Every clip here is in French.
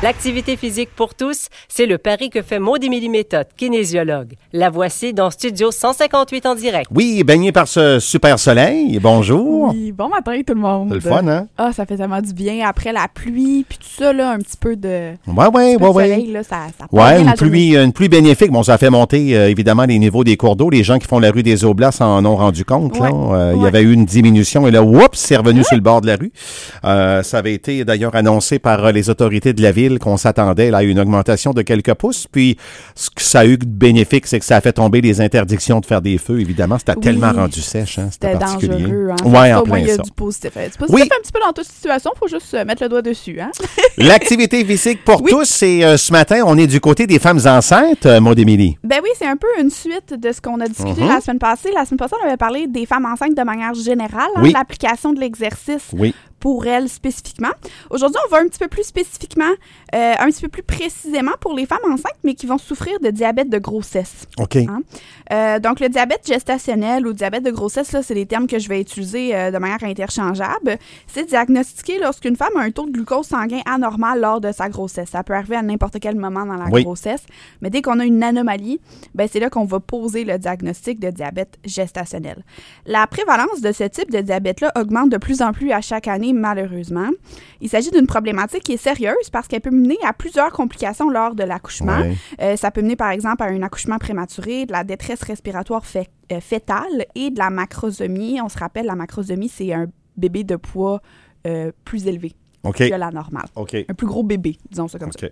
L'activité physique pour tous, c'est le pari que fait Maud-Émilie Méthode, kinésiologue. La voici dans Studio 158 en direct. Oui, baigné par ce super soleil. Bonjour. Oui, bon matin tout le monde. C'est le fun, hein? Ah, ça fait tellement du bien. Après la pluie, puis tout ça, là, un petit peu de soleil, là, ça une pluie bénéfique. Bon, ça a fait monter, évidemment, les niveaux des cours d'eau. Les gens qui font la rue des Oblasts en ont rendu compte. Ouais. Là. Il y avait eu une diminution et là, oups, c'est revenu sur le bord de la rue. Ça avait été d'ailleurs annoncé par les autorités de la ville qu'on s'attendait là, à une augmentation de quelques pouces. Puis, ce que ça a eu de bénéfique, c'est que ça a fait tomber les interdictions de faire des feux. Évidemment, c'était tellement rendu sèche. Hein, c'était particulier. Dangereux. Hein. Oui, en plein ça. Il y a ça. du positif. Du positif un petit peu dans toute situation. Il faut juste mettre le doigt dessus. Hein? L'activité physique pour tous, c'est ce matin, on est du côté des femmes enceintes, Maud-Émilie. Ben oui, c'est un peu une suite de ce qu'on a discuté la semaine passée. La semaine passée, on avait parlé des femmes enceintes de manière générale, l'application de l'exercice. Oui. Pour elles spécifiquement. Aujourd'hui, on va un petit peu plus spécifiquement, un petit peu plus précisément pour les femmes enceintes, mais qui vont souffrir de diabète de grossesse. OK. Hein? Donc, le diabète gestationnel ou diabète de grossesse, là, c'est des termes que je vais utiliser de manière interchangeable. C'est diagnostiqué lorsqu'une femme a un taux de glucose sanguin anormal lors de sa grossesse. Ça peut arriver à n'importe quel moment dans la grossesse, mais dès qu'on a une anomalie, ben, c'est là qu'on va poser le diagnostic de diabète gestationnel. La prévalence de ce type de diabète-là augmente de plus en plus à chaque année, malheureusement. Il s'agit d'une problématique qui est sérieuse parce qu'elle peut mener à plusieurs complications lors de l'accouchement. Ça peut mener, par exemple, à un accouchement prématuré, de la détresse respiratoire fétale et de la macrosomie. On se rappelle, la macrosomie, c'est un bébé de poids plus élevé que la normale. Un plus gros bébé, disons ça comme ça.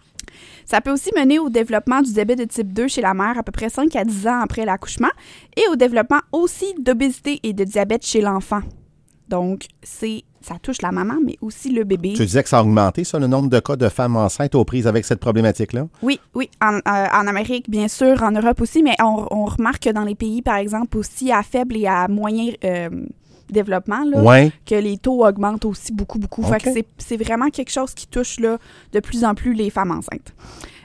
Ça peut aussi mener au développement du diabète de type 2 chez la mère à peu près 5 à 10 ans après l'accouchement et au développement aussi d'obésité et de diabète chez l'enfant. Donc, ça touche la maman, mais aussi le bébé. Tu disais que ça a augmenté, ça, le nombre de cas de femmes enceintes aux prises avec cette problématique-là? Oui. En Amérique, bien sûr, en Europe aussi, mais on remarque que dans les pays, par exemple, aussi à faible et à moyen développement, là, que les taux augmentent aussi beaucoup. Fait que c'est vraiment quelque chose qui touche là, de plus en plus les femmes enceintes.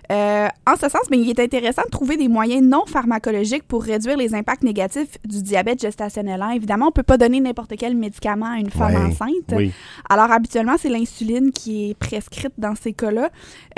En ce sens, il est intéressant de trouver des moyens non pharmacologiques pour réduire les impacts négatifs du diabète gestationnel. Évidemment, on ne peut pas donner n'importe quel médicament à une femme enceinte. Alors, habituellement, c'est l'insuline qui est prescrite dans ces cas-là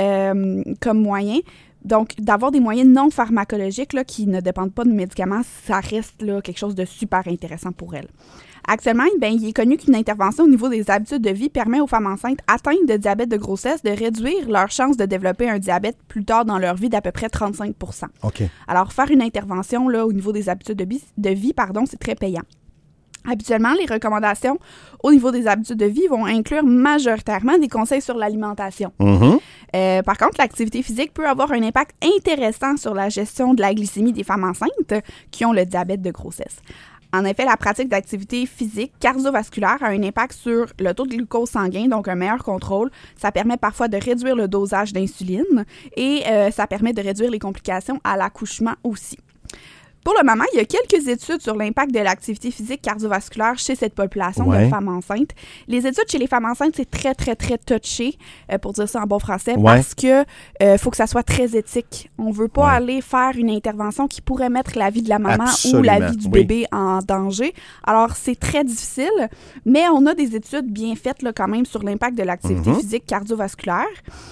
comme moyen. Donc, d'avoir des moyens non pharmacologiques là, qui ne dépendent pas de médicaments, ça reste là, quelque chose de super intéressant pour elle. Actuellement, il est connu qu'une intervention au niveau des habitudes de vie permet aux femmes enceintes atteintes de diabète de grossesse de réduire leur chance de développer un diabète plus tard dans leur vie d'à peu près 35 %. Alors, faire une intervention là, au niveau des habitudes de vie, c'est très payant. Habituellement, les recommandations au niveau des habitudes de vie vont inclure majoritairement des conseils sur l'alimentation. Par contre, l'activité physique peut avoir un impact intéressant sur la gestion de la glycémie des femmes enceintes qui ont le diabète de grossesse. En effet, la pratique d'activité physique cardiovasculaire a un impact sur le taux de glucose sanguin, donc un meilleur contrôle. Ça permet parfois de réduire le dosage d'insuline et ça permet de réduire les complications à l'accouchement aussi. Pour le moment, il y a quelques études sur l'impact de l'activité physique cardiovasculaire chez cette population de femmes enceintes. Les études chez les femmes enceintes, c'est très, très, très touché, pour dire ça en bon français, parce que faut que ça soit très éthique. On veut pas aller faire une intervention qui pourrait mettre la vie de la maman ou la vie du bébé en danger. Alors, c'est très difficile, mais on a des études bien faites là, quand même sur l'impact de l'activité physique cardiovasculaire.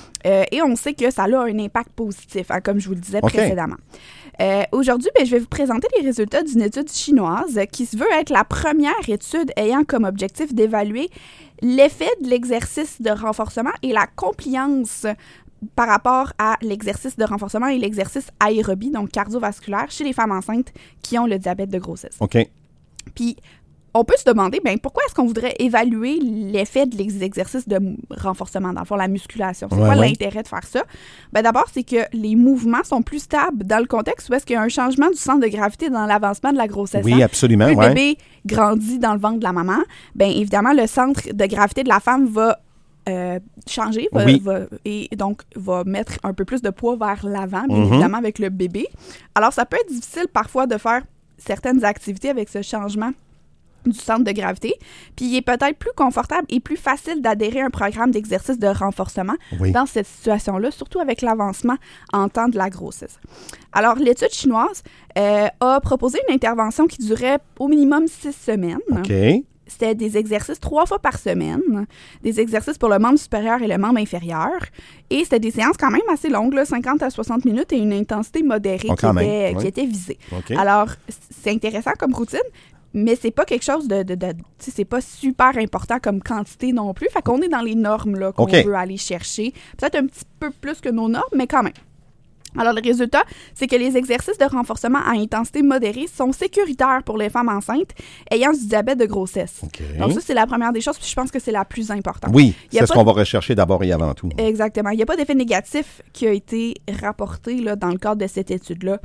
Et on sait que ça a un impact positif, comme je vous le disais précédemment. Aujourd'hui, je vais vous présenter les résultats d'une étude chinoise qui se veut être la première étude ayant comme objectif d'évaluer l'effet de l'exercice de renforcement et la compliance par rapport à l'exercice de renforcement et l'exercice aérobie, donc cardiovasculaire, chez les femmes enceintes qui ont le diabète de grossesse. Puis, on peut se demander, pourquoi est-ce qu'on voudrait évaluer l'effet de l'exercice de renforcement, dans le fond, la musculation? C'est quoi l'intérêt de faire ça? D'abord, c'est que les mouvements sont plus stables dans le contexte où est-ce qu'il y a un changement du centre de gravité dans l'avancement de la grossesse. Oui, absolument. Plus le bébé grandit dans le ventre de la maman, évidemment, le centre de gravité de la femme va changer et donc va mettre un peu plus de poids vers l'avant, bien évidemment, avec le bébé. Alors, ça peut être difficile parfois de faire certaines activités avec ce changement du centre de gravité, puis il est peut-être plus confortable et plus facile d'adhérer à un programme d'exercice de renforcement dans cette situation-là, surtout avec l'avancement en temps de la grossesse. Alors, l'étude chinoise a proposé une intervention qui durait au minimum 6 semaines. c'était des exercices 3 fois par semaine, des exercices pour le membre supérieur et le membre inférieur. Et c'était des séances quand même assez longues, là, 50 à 60 minutes et une intensité modérée qui était visée. Okay. Alors, c'est intéressant comme routine, mais c'est pas quelque chose c'est pas super important comme quantité non plus. Fait qu'on est dans les normes là, qu'on veut aller chercher. Peut-être un petit peu plus que nos normes, mais quand même. Alors, le résultat, c'est que les exercices de renforcement à intensité modérée sont sécuritaires pour les femmes enceintes ayant du diabète de grossesse. Okay. Donc, ça, c'est la première des choses, puis je pense que c'est la plus importante. Oui, c'est ce qu'on va rechercher d'abord et avant tout. Exactement. Il n'y a pas d'effet négatif qui a été rapporté là, dans le cadre de cette étude-là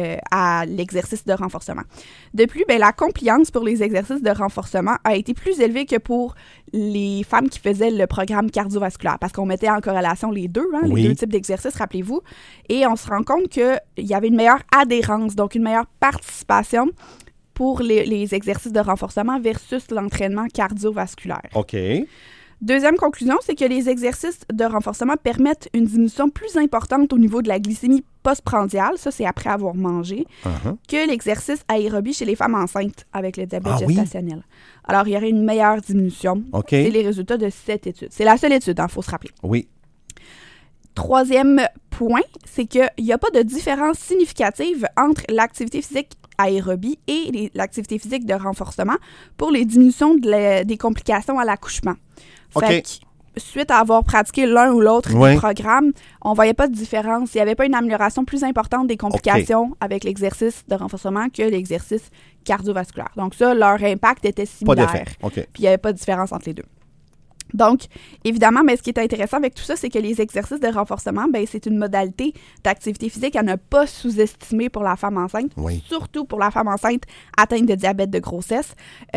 à l'exercice de renforcement. De plus, la compliance pour les exercices de renforcement a été plus élevée que pour les femmes qui faisaient le programme cardiovasculaire, parce qu'on mettait en corrélation les deux, les deux types d'exercices, rappelez-vous, et on se rend compte qu'il y avait une meilleure adhérence, donc une meilleure participation pour les exercices de renforcement versus l'entraînement cardiovasculaire. OK. Deuxième conclusion, c'est que les exercices de renforcement permettent une diminution plus importante au niveau de la glycémie postprandiale, ça c'est après avoir mangé, que l'exercice aérobie chez les femmes enceintes avec le diabète gestationnel. Oui? Alors, il y aurait une meilleure diminution. C'est les résultats de cette étude. C'est la seule étude, il faut se rappeler. Oui. Troisième point, c'est qu'il n'y a pas de différence significative entre l'activité physique aérobie et l'activité physique de renforcement pour les diminutions des complications à l'accouchement. Fait que, suite à avoir pratiqué l'un ou l'autre des programmes, on ne voyait pas de différence. Il n'y avait pas une amélioration plus importante des complications avec l'exercice de renforcement que l'exercice cardiovasculaire. Donc ça, leur impact était similaire. Pas d'effet. Puis il n'y avait pas de différence entre les deux. Donc, évidemment, ce qui est intéressant avec tout ça, c'est que les exercices de renforcement, c'est une modalité d'activité physique à ne pas sous-estimer pour la femme enceinte, surtout pour la femme enceinte atteinte de diabète de grossesse.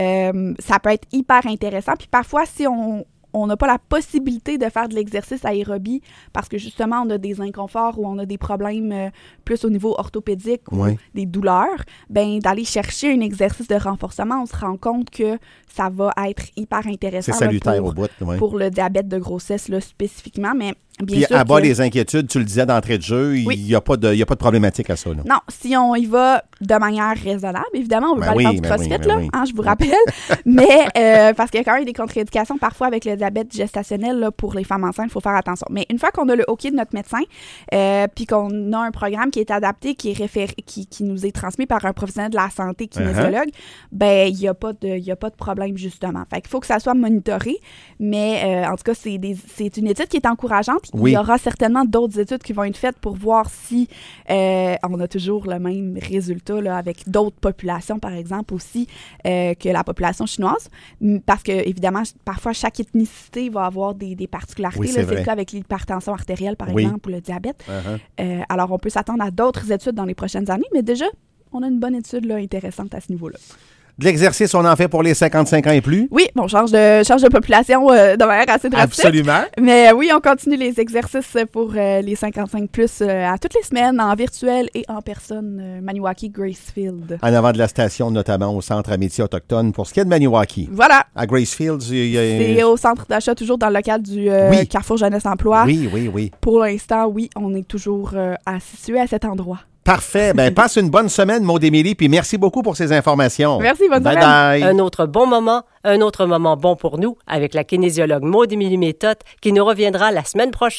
Ça peut être hyper intéressant. Puis parfois, si on n'a pas la possibilité de faire de l'exercice aérobie parce que justement, on a des inconforts ou on a des problèmes plus au niveau orthopédique ou des douleurs, d'aller chercher un exercice de renforcement, on se rend compte que ça va être hyper intéressant. C'est salutaire au bout. Pour le diabète de grossesse là, spécifiquement, mais bien puis sûr à bas les inquiétudes, tu le disais d'entrée de jeu, il n'y a pas de problématique à ça. Là. Non, si on y va de manière raisonnable, évidemment, on ne veut pas aller faire du crossfit, je vous rappelle, mais parce qu'il y a quand même des contre-indications parfois avec le diabète gestationnel là, pour les femmes enceintes, il faut faire attention. Mais une fois qu'on a le OK de notre médecin, puis qu'on a un programme qui est adapté, qui nous est transmis par un professionnel de la santé, kinésiologue, il n'y a pas de problème justement. Fait qu'il faut que ça soit monitoré, mais en tout cas, c'est une étude qui est encourageante. Il y aura certainement d'autres études qui vont être faites pour voir si on a toujours le même résultat là, avec d'autres populations, par exemple, aussi que la population chinoise. Parce que, évidemment, parfois, chaque ethnicité va avoir des particularités. Oui, c'est le cas avec l'hypertension artérielle, par exemple, ou le diabète. Alors, on peut s'attendre à d'autres études dans les prochaines années, mais déjà, on a une bonne étude là, intéressante à ce niveau-là. De l'exercice, on en fait pour les 55 ans et plus? Oui, on change de population de manière assez drastique. Absolument. Mais oui, on continue les exercices pour les 55 plus à toutes les semaines, en virtuel et en personne, Maniwaki Gracefield. En avant de la station, notamment au Centre Amitié Autochtone, pour ce qui est de Maniwaki. Voilà. À Gracefield, c'est au centre d'achat, toujours dans le local du Carrefour Jeunesse Emploi. Oui. Pour l'instant, oui, on est toujours situé à cet endroit. Parfait. Passe une bonne semaine, Maud Émilie, puis merci beaucoup pour ces informations. Merci, bonne semaine. Bye. Un autre moment bon pour nous avec la kinésiologue Maud Émilie Méthode qui nous reviendra la semaine prochaine.